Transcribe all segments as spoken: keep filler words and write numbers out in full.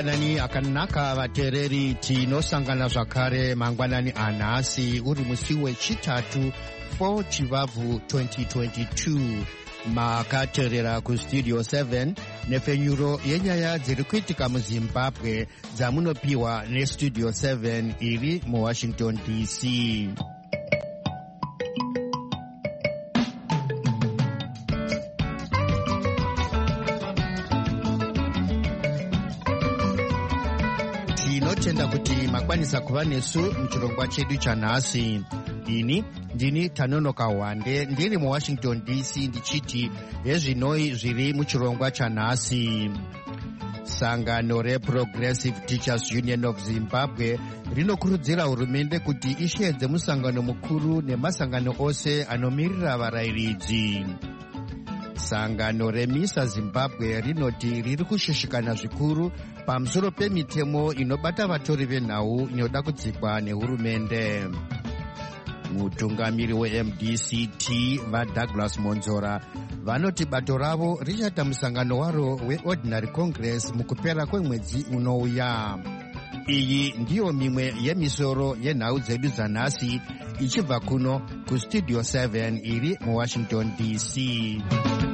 mangwanani akanaka vateereri, tinosangana zvakare mangwanani anhasi uri musi wechitatu four chivabvu twenty twenty-two. Makateerera kustudio seven nefenyuro yenyaya dziri kuitika muzimbabwe dzamunopiwa nestudio seven iri muwashington D C. Tinotenda kuti makwanisa kuva nesu muchirongwa chedu chanhasi. Ini ndini Tanonoka Wande ndiri muwashington D C ndichiti hezvinoi zviri muchirongwa chanhasi. Sangano reProgressive Teachers Union of Zimbabwe rinokurudzira hurumende kuti isheedze musangano mukuru nemasangano ose anomirira varayiridzi. Sangano reMISA Zimbabwe rinoti riri kushushikana zvikuru pamusoro pemitemo inobata vatori venhau inoda kudzikwa nehurumende. Mutungamiri we-M D C T vaDouglas Monzora vanoti bato ravo richaita musangano waro weOrdinary Congress mukupera kwemwedzi unouya. Iyi ndiyo mimwe yemisoro yenhau dzedu dzanhasi ichibva kuno kustudio seven iri muwashington D C.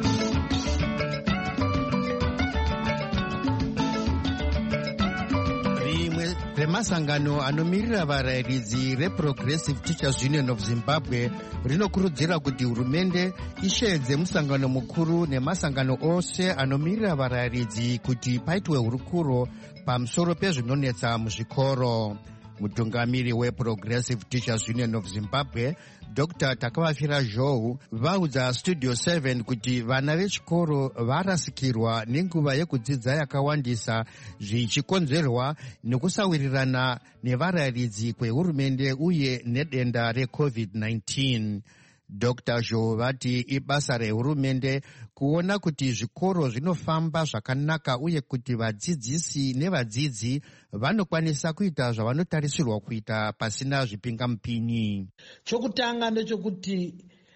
Remasangano anomirira varayiridzi reProgressive Teachers Union of Zimbabwe rinokurudzira kuti hurumende isheedze musangano mukuru nemasangano ose anomirira varayiridzi kuti paitwe hurukuro pamusoro pezvinonetsa muzvikoro. Mutungamiri weProgressive Teachers Union of Zimbabwe Doctor Takavafira Zhou vaudza studio seven kuti vana vechikoro varasikirwa nenguva yekudzidza yakawandisa zvichikonzerwa nekusawirirana nevarayiridzi kwehurumende uye nedenda reCovid nineteen. Doctor Zhou vati ibasa rehurumende kuona kuti zvikoro zvinofamba zvakanaka uye kuti vadzidzisi nevadzidzi vanokwanisa kuita zvavanotarisirwa kuita pasina zvipingamupinyi. Chokutanga ndechekuti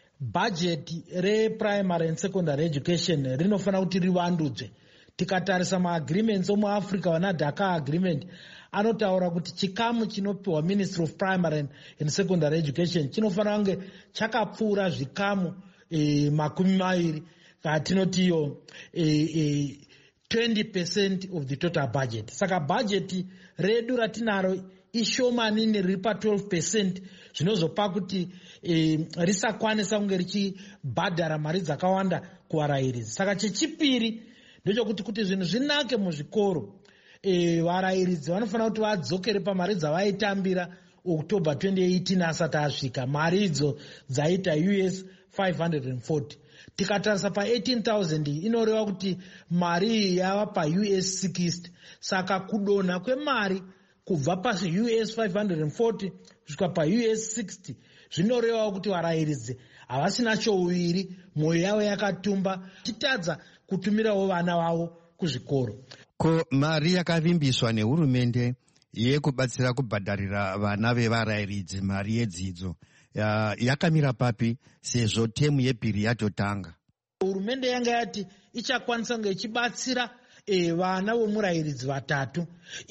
bhajeti reprimary and secondary education rinofanira kuti rivandudzwe. Tikatarisa maagreements omuAfrica vana Dhaka agreement anotaura kuti chikamu chinopiwa Ministry of Primary and Secondary Education chinofanira kunge chakapfuura zvikamu eh, makumi maviri katinoti iyo eh, eh, twenty percent of the total budget. Saka budget redu ratinaro ishomanini riri pa twelve percent zvinozopa kuti eh, risakwanisa kunge richibhadhara mari dzakawanda kuvarayiridzi. Saka chechipiri ndechokuti kuti zvinhu zvinake muzvikoro e, varayiridzi vanofanira kuti vadzokere pamari dzavaitambira October twenty eighteen asati asvika. Mari idzo dzaita U S five hundred forty. Tikatarisa pa eighteen thousand inoreva kuti mari yava pa U S sixty. Saka kudonha kwemari kubva pa U S five hundred forty kusvika pa U S sixty zvinoreva kuti varayiridzi havasina chouwiri, mwoyo yavo yakatumba, chitadza kutumirawo vana vavo kuzvikoro. Ko mari yakavimbiswa nehurumende yekubatsira kubhadharira vana vevarayiridzi mari yedzidzo yakamira papi sezvo temu yebhiri yatotanga? Hurumende yanga yati ichakwanisa kunge ichibatsira e, vana vomurayiridzi vatatu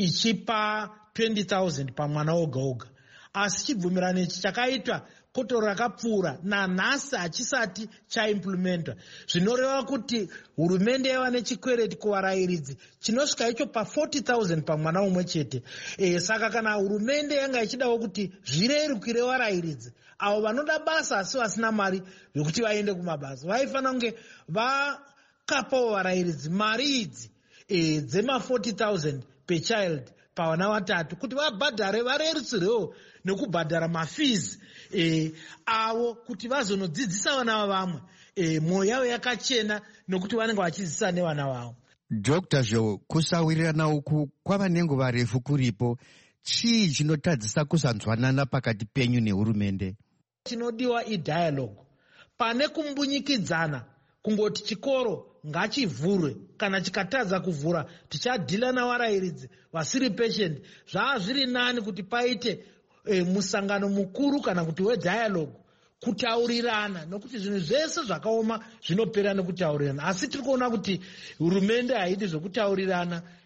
ichipa twenty thousand pamwana oga oga, asi chibvumirano ichi chakaitwa kotoro rakapfuura nanhasi hachisati chaimplementwa, zvinoreva kuti hurumende yava nechikwereti kuvarayiridzi chinosvika icho pa forty thousand pamwana umwe chete. E, saka kana hurumende yanga ichidawo kuti zvirerukire varayiridzi avo vanoda basa asi vasina mari yokuti vaende kumabasa, vaifanira kunge vakapawo varayiridzi mari idzi e, dzema forty thousand per child pavana vatatu kuti vabhadhare varerutsirewo nekubhadhara mafees e, avo kuti vazonodzidzisa vana vavamwe e, mwoyo yavo yakachena nokuti vanenge vachidzidzisa nevana vavo. Doctor Zhou, kusawirirana uku kwava nenguva refu kuripo, chii chinotadzisa kusanzwanana pakati penyu nehurumende? Chinodiwa idialogue pane kumbunyikidzana kungoti chikoro ngachivhurwe, kana chikatadza kuvhura tichadhila navarayiridzi vasiri patient. Zvava zviri nani kuti paite e, musangano mukuru kana kuti wedialogue, kutaurirana, nokuti zvinhu zvese zvakaoma zvinopera nekutaurirana. Asi tiri kuona kuti hurumende haidi zvokutaurirana,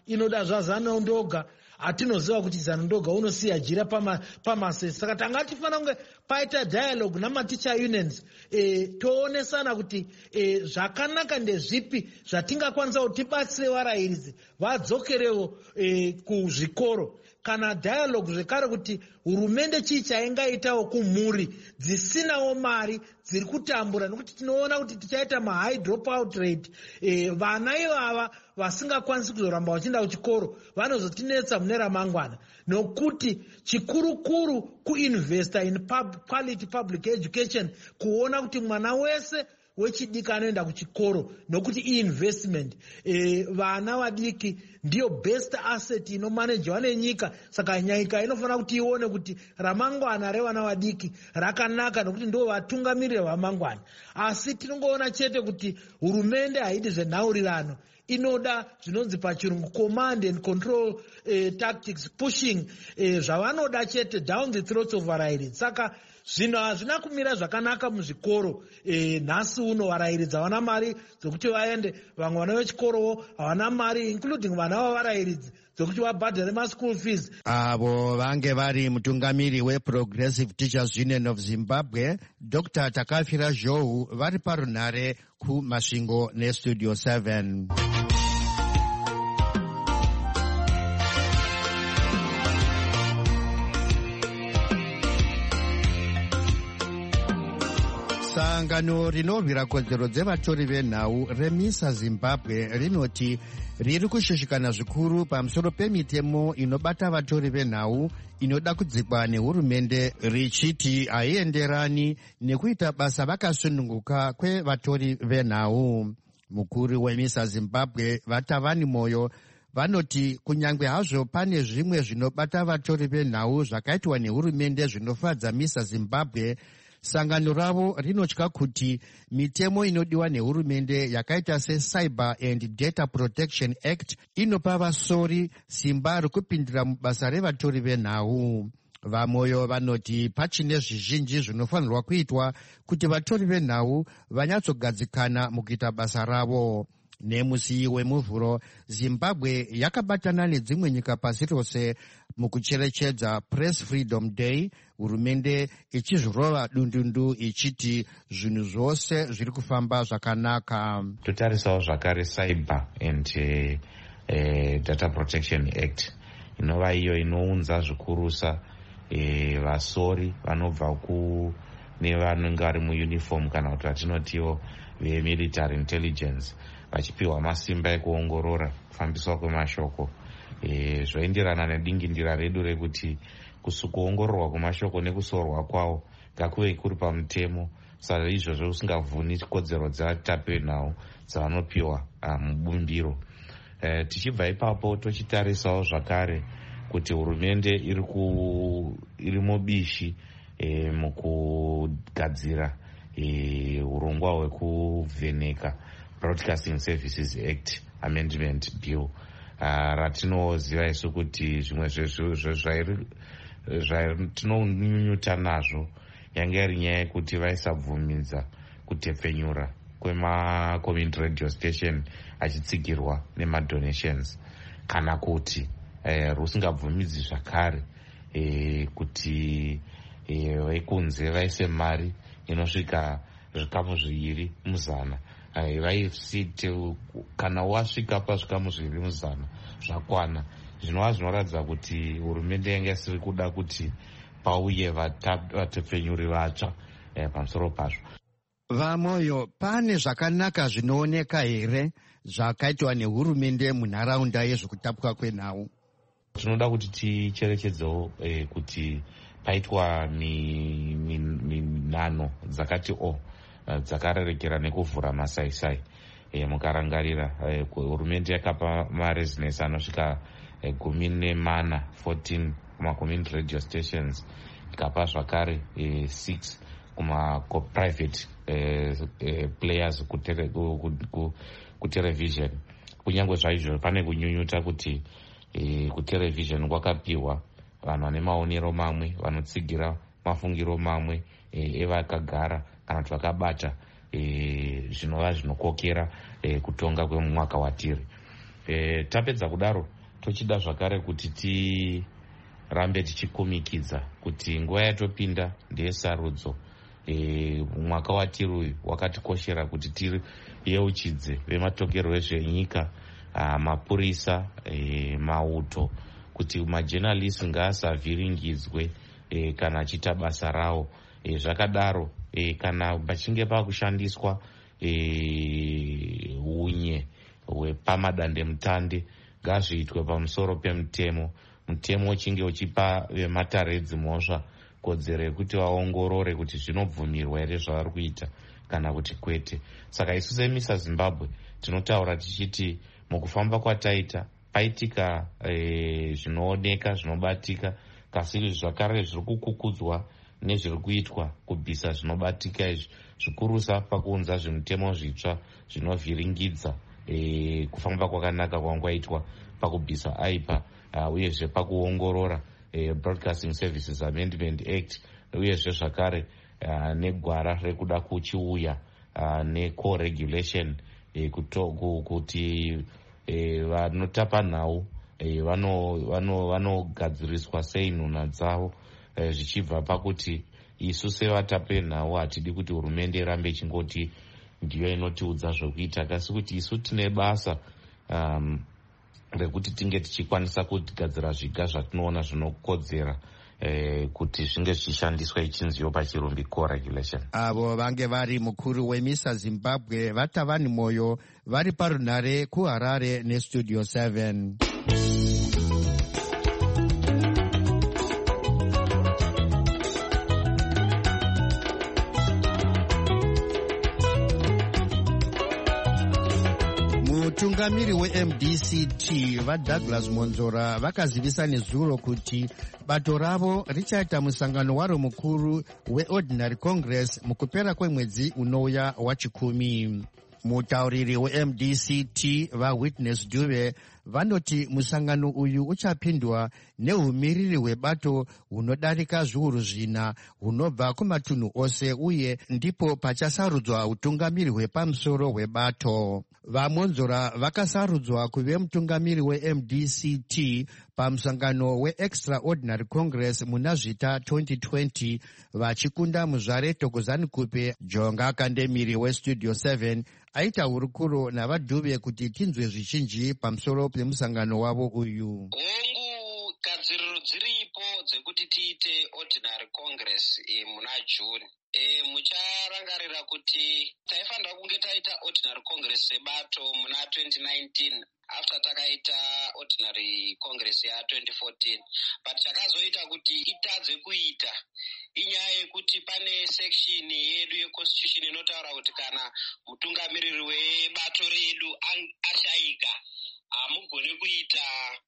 inoda zvazanondoga. Hatinoziva kuti zanondoga unosiya jira pamasesi. Saka tanga tifana kunge paita dialogue namaticha unions e, toonesana kuti e, zvakanaka ndezvipi zvatingakwanisa kuti tibatsire varayiridzi vadzokerewo e, kuzvikoro. Kana dialogue zvekare kuti hurumende chii chaingaitawo kumhuri dzisinawo mari dziri kutambura, nokuti tinoona kuti tichaita mahigh drop out rate. E, vana ivava vasingakwanisi kuzoramba vachienda kuchikoro vanozotinetsa mune ramangwana, nokuti chikurukuru kuinvesta in pub, quality public education, kuona kuti mwana wese wechidiki anoenda kuchikoro, nokuti investment. E, vana vadiki ndiyo best asset inomanejwa nenyika. Saka nyika inofana kuti ione kuti ramangwana revana vadiki rakanaka, nokuti ndo vatungamiriri vamangwana. Asi tinongoona chete kuti hurumende haidi zvenhaurirano, inoda zvinonzi pachirungu command and control eh, tactics, pushing eh, zvavanoda chete down the throats of varayiridzi. Saka zvinhu hazvina kumira zvakanaka muzvikoro. E, nhasi uno varayiridzi havana mari dzokuti vaende, vamwe vana vechikorowo havana mari, including vana vavarayiridzi dzokuti vabhadhare maschool fees. Avo vange vari mutungamiri weProgressive Teachers Union of Zimbabwe, Doctor Takafira Zhou, vari parunhare kumasvingo nestudio seven. Sangano rinorwira kodzero dzevatori venhau reMISA Zimbabwe rinoti riri kushushikana zvikuru pamusoro pemitemo inobata vatori venhau inoda kudzikwa nehurumende, richiti haienderani nekuita basa vakasununguka kwevatori venhau. Mukuru weMISA Zimbabwe Vatavani Moyo vanoti kunyange hazvo pane zvimwe zvinobata vatori venhau zvakaitwa nehurumende zvinofadza MISA Zimbabwe, sangano ravo rinotya kuti mitemo inodiwa nehurumende yakaita seCyber and Data Protection Act inopa vasori simba rekupindira mubasa revatori venhau. Vamoyo vanoti pachine zvizhinji zvinofanirwa kuitwa kuti vatori venhau vanyatsogadzikana mukuita basa ravo. Nemusi wemuvhuro, Zimbabwe yakabatana nedzimwe nyika pasi rose mukucherechedza Press Freedom Day, hurumende ichizvirova dundundu ichiti zvinhu zvose zviri kufamba zvakanaka. Totarisawo zvakare Cyber and uh, uh, Data Protection Act inova iyo inounza zvikurusa uh, vasori vanobva ku nevanenge vari muuniform kana kuti vatinotiwo vemilitary intelligence vachipiwa masimba ekuongorora kufambiswa kwemashoko. E, zvoenderana nedingindira redu rekuti kuongororwa kwemashoko nekusorwa kwawo ngakuve kuri pamutemo. Saka izvozvo usingavhuni kodzero dzevatapi venhau dzavanopiwa mubumbiro. E, tichibva ipapo tochitarisawo zvakare kuti hurumende iri ku iri mubishi e, mukugadzira e, urongwa hwekuvheneka Broadcasting Services Act Amendment Bill, uh, ratinoziva isu kuti zvimwe zvatinonyunyuta nazvo yange iri nyaya yekuti vaisabvumidza kutepfenyura kwema-community radio station achitsigirwa nema-donations, kana kuti eh, rusingabvumidzi zvakare eh, kuti eh, vekunze vaise mari inosvika zvikamu zviviri muzana. Vaisiti kana wasvika pazvikamu zviviri muzana zvakwana, zvinova zvinoratidza kuti hurumende yange isiri kuda kuti pauye vatepfenyuri vatsva eh, pamusoro pazvo. Vamoyo, pane zvakanaka zvinooneka here zvakaitwa nehurumende munharaunda yezvekutapwa kwenhau? Tinoda kuti ticherechedzewo eh, kuti paitwa minhano dzakati o dzakarerekera nekuvhura masaisai. E, mukarangarira e, hurumende yakapa marezinesi anosvika e, gumi nemana fourteen kuma-community radio stations, ikapa zvakare e, six kuma-private e, e, players kutere, kutelevision. Kunyange zvaizvo pane kunyunyuta kuti e, kutelevision kwakapiwa vanhu vane maonero mamwe, vanotsigira mafungiro mamwe e, evakagara kana kuti vakabata zvinova e, zvinokokera e, kutonga kwemumwaka watiri. E, tapedza kudaro tochida zvakare kuti tirambe tichikumikidza kuti nguva yatopinda ndeyesarudzo. E, mwaka watiri uyu wakatikoshera kuti tiyeuchidze vematokerero ezvenyika, mapurisa, e, mauto, kuti majenalisi ngaasavhiringidzwe e, kana achiita basa rawo. E, zvakadaro e, kana pachinge pakushandiswa e, unye hwepamadandemutande ngazviitwe pamusoro pemutemo. Mutemo uchinge uchipa vemataredzi mhosva kodzero yekuti vaongorore kuti zvinobvumirwa here zvavari kuita kana kuti kwete. Saka isu semisa Zimbabwe tinotaura tichiti mukufamba kwataita paitika e, zvinooneka zvinobatika, kasi zvakare zviri kukukudzwa nezviri kuitwa kubvisa zvinobatika izvi, zvikurusa pakuunza zvimutemo zvitsva zvinovhiringidza e, kufamba kwakanaka kwangwaitwa pakubvisa aipa, uh, uyezve pakuongorora e, Broadcasting Services Amendment Act, uyezve zvakare uh, negwara rekuda kuchiuya uh, ne-co-regulation e, kuti e, vanotapa nhau e, vanogadziriswa vano sei nhuna dzavo, e, zvichibva pakuti isu sevatape nhau hatidi kuti hurumende irambe ichingoti ndiyo inotiudza zvokuita, kasi kuti isu tine basa um, rekuti tinge tichikwanisa kutigadzira zviga zvatinoona zvinokodzera eh, kuti zvinge zvichishandiswa ichinziyo pachirumbi co-regulation. Avo vange vari mukuru wemisa Zimbabwe Vatavani Moyo vari parunhare kuHarare nestudio seven. Mutungamiri we-M D C T vaDouglas Monzora vakazivisa nezuro kuti bato ravo richaita musangano waro mukuru weOrdinary Congress mukupera kwemwedzi unouya wachikumi. Mutauriri we-M D C T vaWitness Dube vanoti musangano uyu uchapindwa neumiriri hwebato hunodarika zviuru zvina hunobva kumatunhu ose, uye ndipo pachasarudzwa utungamiri hwepamusoro hwebato. VaMonzora vakasarudzwa kuve mutungamiri we-M D C T pamusangano we-Extraordinary Congress muna zvita twenty twenty vachikunda muzvare Thokozani Kupe. Jonga Kandemiri weStudio seven aita hurukuro navaDhube kuti tinzwe zvichinji pamusoro pemusangano wavo uyu. Hongu gadziriro dziripo dzekuti tiite Ordinary Congress e, muna June. E, mucharangarira kuti taifanira kunge taita Ordinary Congress sebato muna twenty nineteen after takaita Ordinary Congress ya twenty fourteen, but chakazoita kuti itadze kuita inyaya yekuti pane section yedu yeconstitution inotaura kuti kana mutungamiriri webato redu ashaika hamugone kuita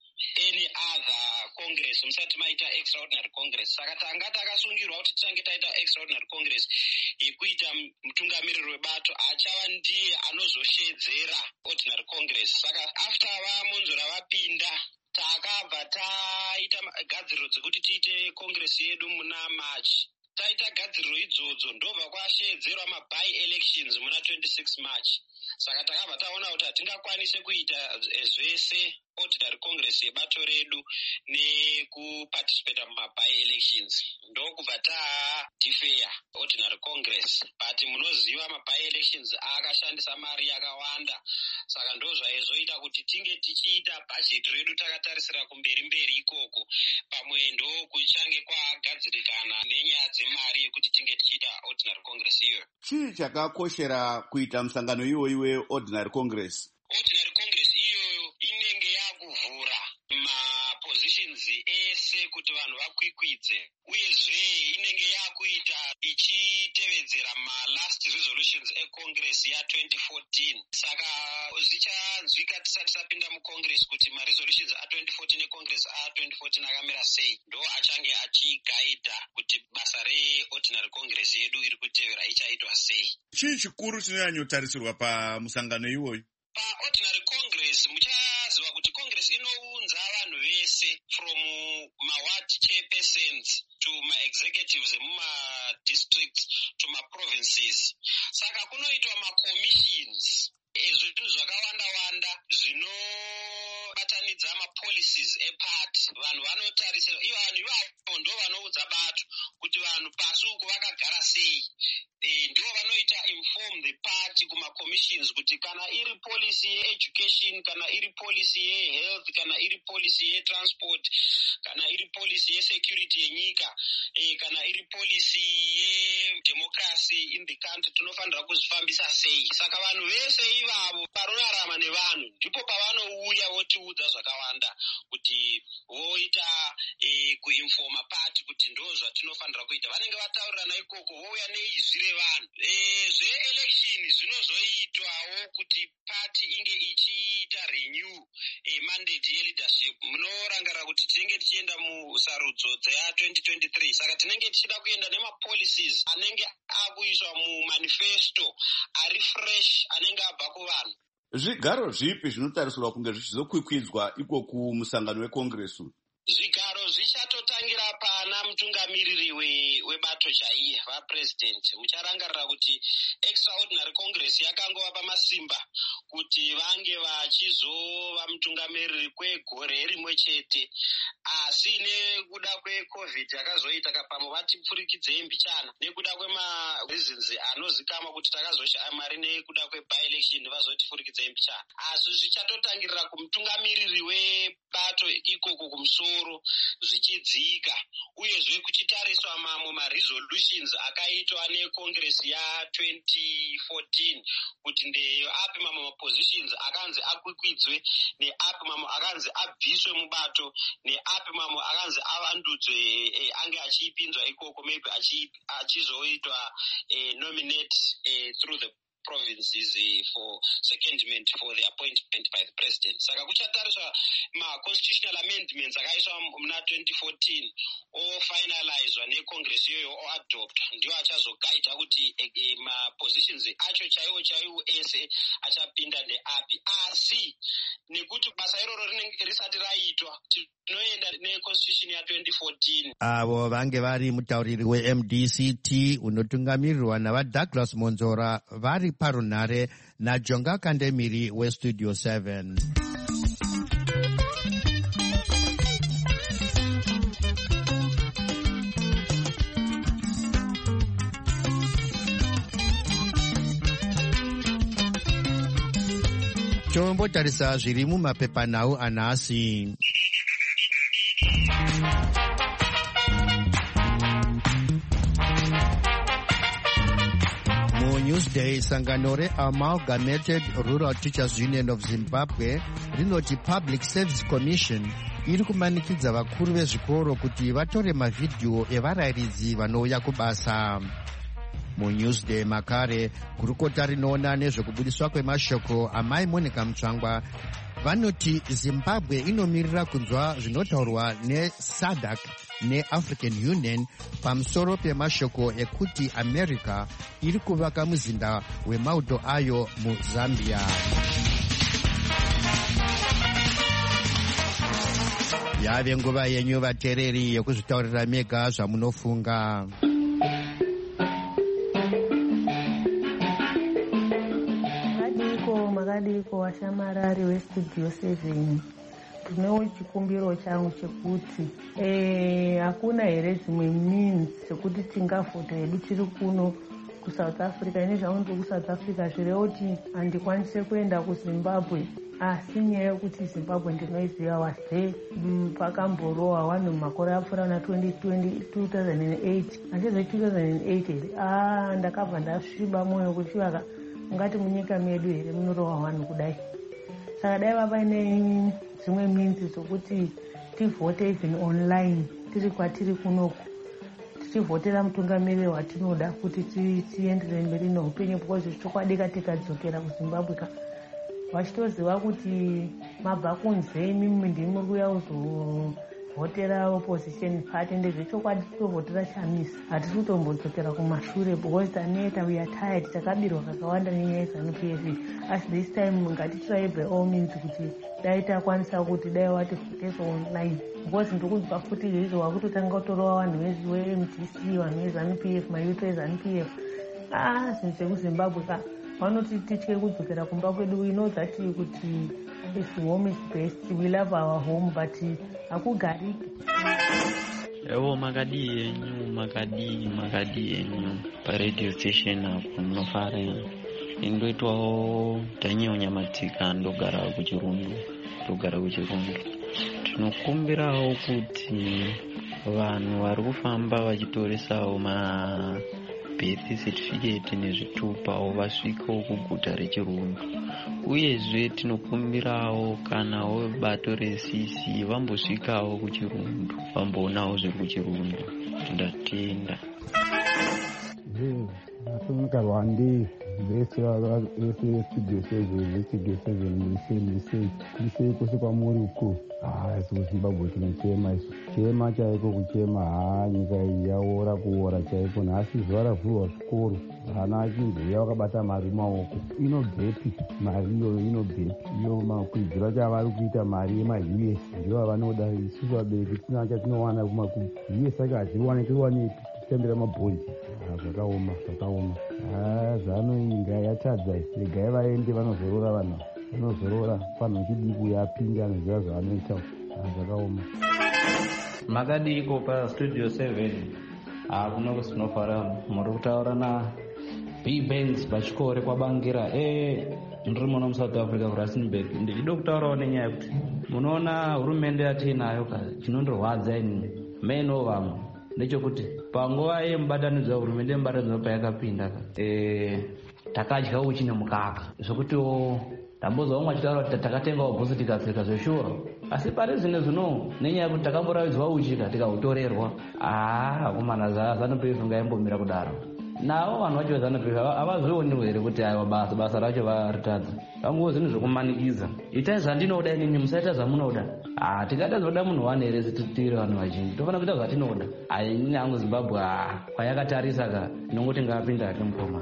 any other congress musati maita extraordinary congress. Saka tanga takasungirwa kuti titange taita extraordinary congress yekuita mutungamiriri webato achava ndiye anozoshedzera ordinary congress. Saka after vaMonzora vapinda takabva taita gadziriro dzekuti tiite congress yedu muna March. Taita gadziriro idzodzo ndobva kwashedzerwa maby elections muna twenty-six March. Saka takabva taona kuti hatingakwanise kuita zvese Ordinary Congress yebato redu nekuparticipate mumaby elections. Ndokubva tatifeya Ordinary Congress, but munoziva maby elections akashandisa mari yakawanda. Saka ndozvaizoita kuti tinge tichiita budget redu takatarisira kumberi mberi ikoko, pamwe ndo kuchange kwagadzirikana nenyaya dzemari yekuti tinge tichiita Ordinary Congress iyo. Chii chakakoshera kuita musangano iwoyi weOrdinary Congress? Ordinary Congress iyoyo inenge yakuvhura mapositions ese kuti vanhu vakwikwidze, uyezve inenge yakuita ichitevedzera malast resolutions eCongress ya twenty fourteen. Saka zvichanzwika tisati tapinda muCongress kuti maresolutions a twenty fourteen eCongress a twenty fourteen akamira sei, ndo achange achigaidha kuti basa reOrdinary Congress yedu iri kutevera ichaitwa sei. Chii chikuru chinonyanyotarisirwa pamusangano iwoyi? PaOrdinary Congress muchaziva kuti Congress inounza vanhu vese from maward chairpersons to ma-executives emuma-districts to ma-provinces. Saka kunoitwa ma-commissions ezvinhu zvakawanda-wanda zvino vanobatanidza mapolicies epati. Vanhu vanotarisira ivo vanhu ivavo ndo vanoudza bato kuti vanhu pasi uku vakagara sei. E, ndivo vanoita inform the party kuma-commissions kuti kana iri policy ye-education, kana iri policy ye-health, kana iri policy ye-transport, kana iri policy ye-security yenyika, e, kana iri policy ye-democracy in the country, tinofanira kuzvifambisa sei. Saka vanhu vese ivavo vanorarama nevanhu ndipo pavanouya votiudza zvakawanda kuti voita e, kuinforma party kuti ndo zvatinofanira kuita. Vanenge vataurirana ikoko vouya neizvi revanhu. E, zve-election zvinozoitwawo kuti party inge ichiita renew e, mandate ye-leadership. Munorangarira kuti tinenge tichienda musarudzo dzeya twenty twenty-three. Saka tinenge tichida kuenda nema-policies anenge akuiswa mumanifesto ari fresh anenge abva kuvanhu. Zvigaro zvipi zvinotarisirwa kunge zvichizokwikwidza iko kumusangano weCongress? Zvigaro zvichatotangira pana mutungamiriri webato chaiye vapresident. Mucharangarira kuti extraordinary congress yakangova pamasimba kuti vange vachizova mutungamiriri kwegore rimwe chete, asi nekuda kwecovid yakazoita kapamo vatipfurikidzei mbichana nekuda kwemareasons anozikama kuti takazoshaya mari nekuda kwebi-election vazotifurikidzei mbichana. Asi zvichatotangirira kumutungamiriri webato ikoko kumusoro zvichidzika, uyezve kuchitariswa mamwe maresolutions akaitwa necongress ya twenty fourteen kuti ndeyo api mamwe mapositions akanzi akwikwidzwe, neapi mamwe akanzi abviswe mubato, neapi mamwe akanzi avandudzwe eh, ange achipinzwa ikoko, maybe achizoitwa eh, nominate eh, through the provinces uh, for secondment for the appointment by the president. Saka kuchatariswa ma-constitutional amendments akaiswa muna twenty fourteen ofinalizwa necongress iyoyo oadopta, ndiwo achazogaita kuti e, e, ma-positions acho chaiwo chaiwo ese achapinda neapi. Asi nekuti basa iroro risati raitwa tinoenda neconstitution ya twenty fourteen. Avo vange vari mutauriri we-M D C T unotungamirirwa navaDouglas Monzora vari parunhare naJonga Kandemiri weStudio seven. Tombotarisa zviri mumapepanhau anhasi. Newsday, sangano re-Amalgamated Rural Teachers Union of Zimbabwe rinoti Public Service Commission iri kumanikidza vakuru vezvikoro kuti vatore mavhidhiyo evarayiridzi vanouya kubasa. MuNewsday makare, gurukota rinoona nezvekubudiswa kwemashoko amai Monica Mutsvangwa vanoti Zimbabwe inomirira kunzwa zvinotaurwa neSADC neAfrican Union pamusoro pemashoko ekuti America iri kuvaka muzinda wemauto ayo muZambia. Yave nguva yenyu vateereri yekuzvitaurira mega zvamunofunga. Makadiko washamarari weStudio seven, tinewo chikumbiro changu chekuti eh hakuna here dzimwe means dzekuti tingavhota hedu tiri kuno kuSouth Africa. Ine zvaunzi kuSouth Africa zvirewo kuti handikwanise kuenda kuZimbabwe, asi nyaya yekuti Zimbabwe ndinoiziva wazve pakamborohwa vanhu makore apfuura na two thousand eight handizve two thousand eight here. Ah, ndakabva ndasviba mwoyo kuchivaka ungati munyika medu here munorohwa vanhu kudai. Saka dai vava ine dzimwe means dzokuti tivhote even online tiri kwatiri kunoku, tichivhotera mutungamiriri watinoda kuti tienderere mberi noupenyu, because zvichokwadi tikadzokera kuZimbabwe ka vachitoziva kuti mabva kunze imimi ndimi kuya kuzovhotera opposition party, ndezvechokwadi titovhotera chamisa, hatisi kutombodzokera kumashure because taneta we are tired, takabirwa kakawanda nenyaya yeZANU-P F. Asi this time ngatitribe by all means kuti dai takwanisa kuti dai wativhotesa online, because ndikubva futi izvo wakutotanga kutorova vanhu ve-M D C, vanhu veZANU-P F, mayuto eZANU-P F. Ah, zvinhu zvekuZimbabwe ka vanoti titye kudzokera kumba kwedu. We know that kuti Yes, home is best. We love our home, but hakugariki. Ewo makadi yenyu, makadi, makadi yenyu pa radio station apo munofara indoitwawo tanyonyamatika ndogara kuchirundu ndogara kuchirundu. Tinokumbirawo kuti vanhu vari kufamba vachitoresawo ma birth certificate nezvitupawo vasvikewo kuguta rechirundu. Uyezve tinokumbirawo kanawo bato resisi vambosvikawo kuchirundu vamboonawo zviri kuchirundu. Tindatenda. Natumika Rwandi vese vese studio seven studio seven lise lise lise kose kwamuri uko. Ah, so Zimbabwe tinotema isu. Chema chaiko kuchema ha nyika yaora kuora chaiko nhasi zuva ravhurwa zvikoro. Vana vachingouya vakabata mari maoko. Inobvepi mari iyoyo inobvepi iyo makwizira chavari kuita mari yema-U S ndivo vanoda. Isusu vabereki tisina chatinowana kuma-U S acho hatiwane tiwane titembera mabhonzi. Zvakaoma zvakaoma. Zano nyika yatadza regai vaende vanozorora vanhu vanozorora panhu chidiku yapinda anoziva zvavanoita. Zvakaoma. Makadiko pa studio seven akuno sinofara muri kutaura na B-Banks pachikore kwabangira eh ndiri muno muSouth Africa kuRustenburg. Ndichida kutaurawo nenyaya yekuti munoona hurumende yatinayo ka chinondorwadza ini main over ndechekuti panguva yemubatanidzo hurumende yemubatanidzo payakapinda eh takadya uchi nemukaka zvekuti tambozwa umwe achitaura kuti takatengawo bhuzi tikapfeka zveshura asi pari zvine zvino nenyaya yekuti takamboravidzwa uchika tikautorerwa. Ah akomana ZANU-PF ngaimbomira kudaro. Nawo vanhu vacho ZANU-PF havazioniwo here kuti aiwa basa basa racho varitadza. Vanguwo zvinhu zvokumanikiza. Itai zvandinoda inini musaita zvamunoda. Ah tikada zoda munhu wane here tiri vanhu vazhinji. Tofana kuita zvatinoda. Inini hangu Zimbabwe kwayakatarisa ka inongoti ngapinda hake mukoma.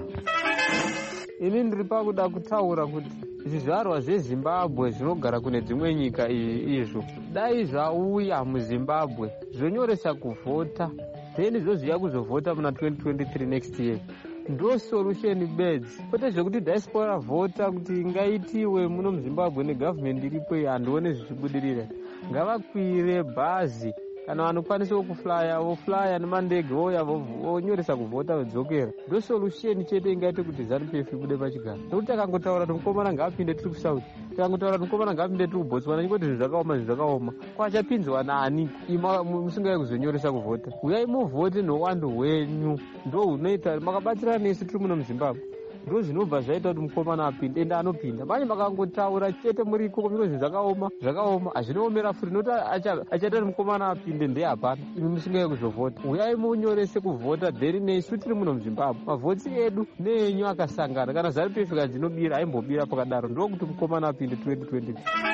Ini ndiri pakuda kutaura kuti zvizvarwa zveZimbabwe zvinogara kune dzimwe nyika izvo dai zvauya muZimbabwe zvonyoresa kuvhota then zvoziya kuzovhota muna twenty twenty-three next year. Ndo solution beds. Kwete zvekuti diaspora vota kuti ngaitiwe muno muZimbabwe negovernment iripo handione zvichibudirira. Ngavakwire bhazi kana vanokwanisa kuflya voflya nemandege voya vonyoresa kuvhota vodzokera. Ndo solution chete ingaite kuti ZANU-PF ibude pachigaro. Nokuti takangotaura kuti mukomana ngaapinde tiri kuSouth, takangotaura kuti mukomana ngaapinde tiri kuBotswana, chingoti zvinhu zvakaoma zvinhu zvakaoma kwachapinzwa naani ima musingai kuzonyoresa kuvhota. Uyai muvhote nouwandu hwenyu ndo hunoita makabatsira nesu tiri muno muZimbabwe. Ndo zvinobva zvaita kuti mukomana apinde ende anopinda. Manje makangotaura chete muri ikoko zviro zvinhu zvakaoma zvakaoma hazvinoomera futi noti achaita kuti mukomana apinde ndeye hapana imi musingai kuzovhota. Uyai munyorese kuvhota dheri nesu tiri muno muZimbabwe. Mavhotsi edu neenyu akasangana kana ZANU-PF kadzinobira aimbobira pakadaro ndokuti mukomana apinde twenty twenty.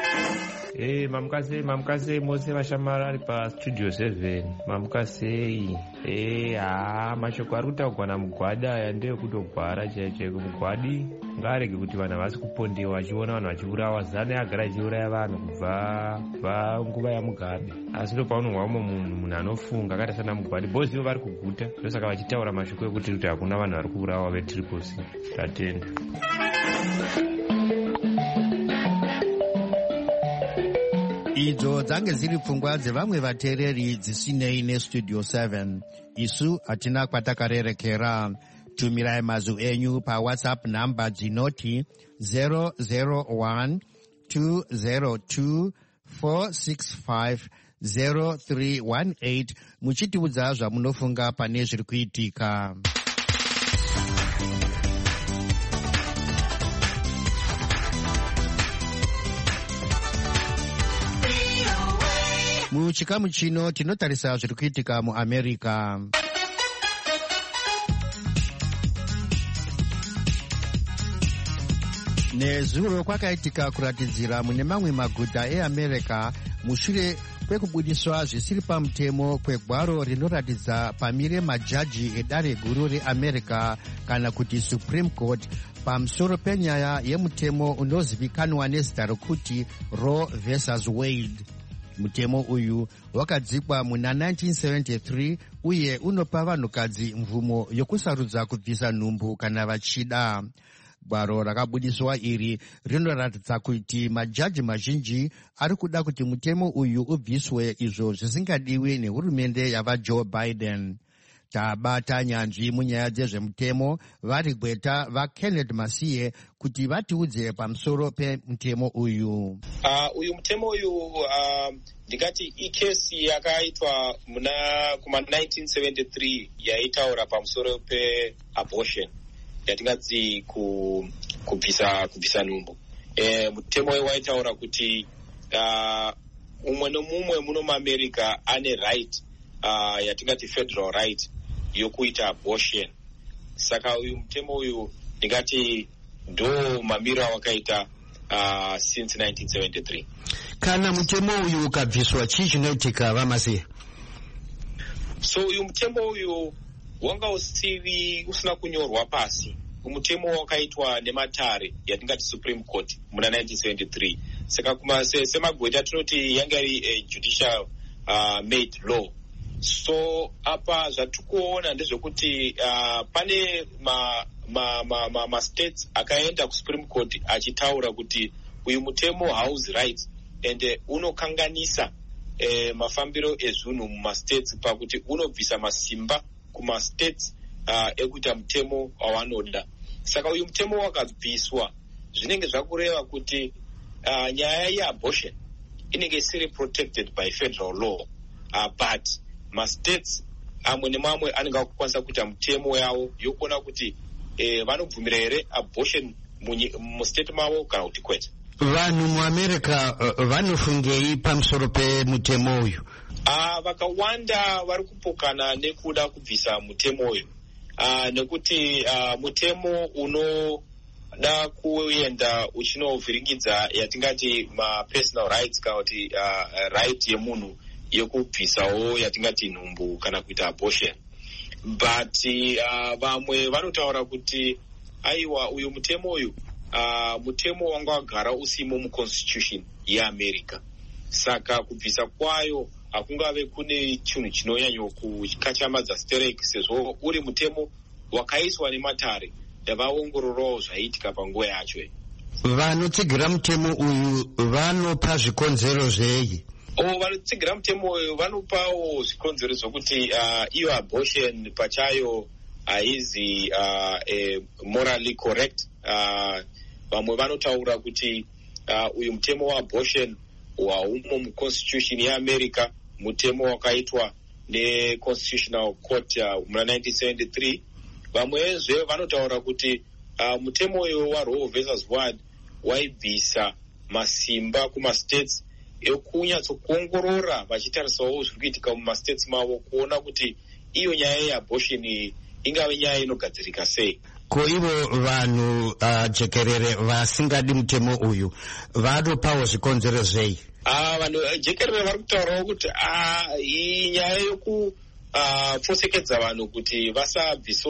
Eh mamukase mamukase mose vashamara ari pa studio seven mamukasei. Eh ha mashoko ari kutaurwa namugwada aya ndeyekutogwara chaicho mugwadi ngarege kuti vanhu havasi kupondewa achiona vanhu vachiurawa. ZANU yagara ichiuraya vanhu kubva kubva nguva yaMugabe asi ndo paunonzwa umwe munhu munhu anofunga akaita sana mugwadi bosi ivo vari kuguta ndosaka vachitaura mashoko ekuti kuti hakuna vanhu vari kuurawa vetriple C. Tatenda. Idzo dzange dziri pfungwa dzevamwe vateereri dzisinei nestudio seven. Isu hatina kwatakarerekera. Tumirai mazwi enyu paWhatsApp namba dzinoti zero zero one two zero two four six five zero three one eight muchitiudza zvamunofunga pane zviri kuitika. Muchikamu chino tinotarisa zviri kuitika muAmerica. Nezuro kwakaitika kuratidzira mune mamwe maguta eAmerica mushure kwekubudiswa zvisiri pamutemo kwegwaro rinoratidza pamire majaji edare guru reAmerica kana kuti Supreme Court pamusoro penyaya yemutemo unozivikanwa nezita rokuti Roe versus Wade. Mutemo uyu wakadzikwa muna nineteen seventy-three uye unopa vanhukadzi mvumo yokusarudza kubvisa nhumbu kana vachida. gwaro rakabudiswa iri rinoratidza kuti majaji mazhinji ari kuda kuti mutemo uyu ubviswe, izvo zvisingadiwi nehurumende yavajoe Biden. Tabata nyanzvi munyaya dzezvemutemo vari gweta vaKenneth Masiye kuti vatiudze pamusoro pemutemo uyu. Uh, uyu mutemo uyu uh, ndingati ikesi yakaitwa muna kuma nineteen seventy-three yaitaura pamusoro peabortion yatingati ku, kubvisa kubvisa nhumbu. E, mutemo uyu waitaura kuti uh, umwe nomumwe muno muAmerica ane right uh, yatingati federal right yokuita abortion. Saka uyu mutemo uyu ndingati ndo mamiro wakaita uh, since nineteen seventy-three. Kana mutemo uyu ukabviswa chii chinoitika vaMasiye? So uyu mutemo uyu wanga usiri usina kunyorwa pasi. Mutemo wakaitwa nematare yatingati Supreme Court muna nineteen seventy-three. Saka kuma se, semagweta tinoti yanga iri uh, judicial uh, made law. So apa zvatukuona ndezvekuti uh, pane ma ma ma, ma, ma states akaenda ku Supreme Court achitaura kuti uyu mutemo hausi right and uh, unokanganisa uh, mafambiro ezvinhu muma states pakuti unobvisa masimba kuma states uh, ekuita mutemo wawanoda. Saka uyu mutemo wakabviswa zvinenge zvakureva kuti uh, nyaya yeabortion inenge isiri protected by federal law, uh, but ma-states amwe nemamwe anenge akukwanisa kuita mutemo yavo yokuona kuti eh, vanobvumira here abortion mustate mavo kana kuti kwete. Vanhu muAmerica uh, vanofungei pamusoro pemutemo uyu? Uh, vakawanda vari kupokana nekuda kubvisa mutemo uyu uh, nekuti uh, mutemo unoda kuenda uchinovhiringidza yatingati ma-personal rights kana kuti uh, right yemunhu yekubvisawo yatingati nhumbu kana kuita abortion. But uh, vamwe vanotaura kuti aiwa uyu mutemo uyu uh, mutemo wanga wagara usimo muconstitution yeAmerica. Saka kubvisa kwayo hakungave kune chinhu chinonyanyo kukachamadza stereki sezvo uri mutemo wakaiswa nematare yavaongororawo zvaiitika panguva yacho. Vanotsigira mutemo uyu vanopa zvikonzero zvei? O vanotsigira mutemo uyu vanopawo zvikonzero zvokuti uh, iyo abortion pachayo haizi uh, eh, morally correct. Uh, vamwe vanotaura kuti uh, uyu mutemo waabortion waumo muconstitution yeAmerica, mutemo wakaitwa neconstitutional court uh, muna nineteen seventy-three. Vamwezve vanotaura kuti uh, mutemo uyu waRoe versus Wade waibvisa masimba kumastates ekunyatsokuongorora vachitarisawo zviri kuitika mumastates mavo kuona kuti iyo nyaya yeabortion ingave nyaya inogadzirika sei. Ko ivo vanhu uh, jekerere vasingadi mutemo uyu vanopawo zvikonzero zvei? Ah, vanhu jekerere vari kutaurawo kuti ah, iyi nyaya yekupfosekedza uh, vanhu kuti vasabviso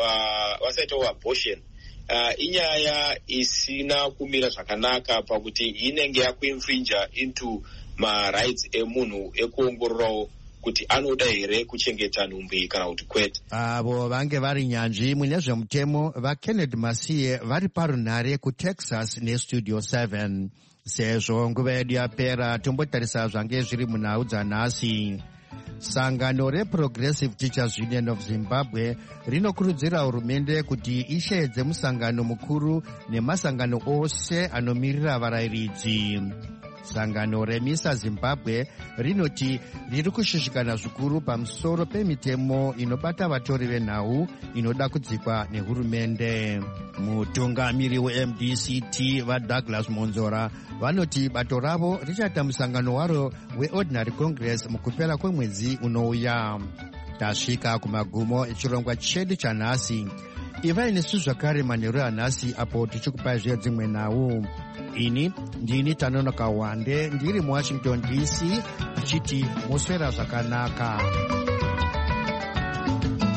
uh, vasaitawo abortion uh, inyaya isina kumira zvakanaka pakuti inenge yakuinfrinja into ma-rights emunhu ekuongororawo kuti anoda here kuchengeta nhumbu kana kuti kwete. Avo vange vari nyanzvi mune zvemutemo vaKenneth Masiye vari parunhare kuTexas neStudio seven. Sezvo nguva yedu yapera tombotarisa zvange zviri munhau dzanhasi. Sangano reProgressive Teachers Union of Zimbabwe rinokurudzira hurumende kuti isheedze musangano mukuru nemasangano ose anomirira varayiridzi. Sangano remisa Zimbabwe rinoti riri kushushikana zvikuru pamusoro pemitemo inobata vatori venhau inoda kudzikwa nehurumende. Mutungamiri weM D C T vaDouglas Monzora vanoti bato ravo richaita musangano waro weOrdinary Congress mukupera kwemwedzi unouya. Tasvika kumagumo echirongwa chedu chanhasi. Ivai nesu zvakare manheru anhasi apo tichikupai zvedzimwe nhau. Ini ndini Tanonoka Wande ndiri muWashington D C tichiti moswera zvakanaka.